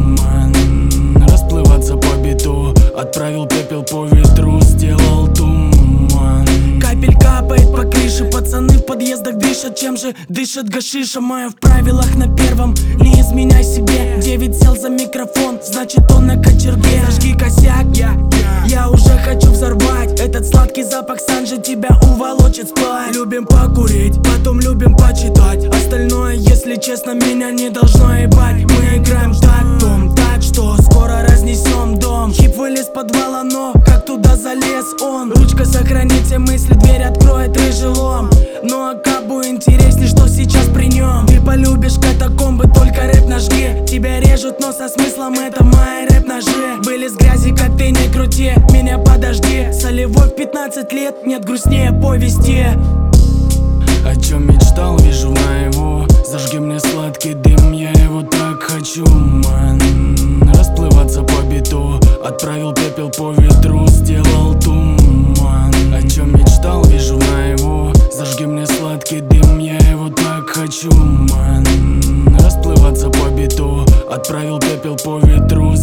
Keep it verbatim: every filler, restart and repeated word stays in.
туман, расплываться по биту. Отправил пепел по ветру, сделал туман. Капель капает по крыше, пацаны в подъездах дышат. Чем же дышит гашиша? Моя в правилах на первом, не изменяй себе. Девять сел за микрофон, значит он на кочерге. Зажги косяк, я, я уже хочу взорвать. Этот сладкий запах санжи тебя уволочит спать. Любим покурить, потом любим почитать. Остальное, если честно, меня не должно ебать. Мы играем так, том, так что скоро разнесем дом. Хип вылез с подвала, но как туда залез он? Ручка сохранит все мысли, дверь откроет рыжий лом. Ну а кабу интересней, что сейчас при нем. Ты полюбишь катакомбы, только рэп нажги. Тебя режут, но со смыслом, это мои рэп-ножи. Были с грязи, как ты не крути, меня подожди. Солевой в пятнадцать лет, нет грустнее повести. О чем мечтал, вижу наяву. Зажги мне сладкий дым, я его так хочу, ман. Расплываться по биту. Отправил пепел по ветру, сделал туман. О чем мечтал, вижу наяву. Зажги мне сладкий дым, я его так хочу, ман. Расплываться по биту. Отправил пепел по ветру,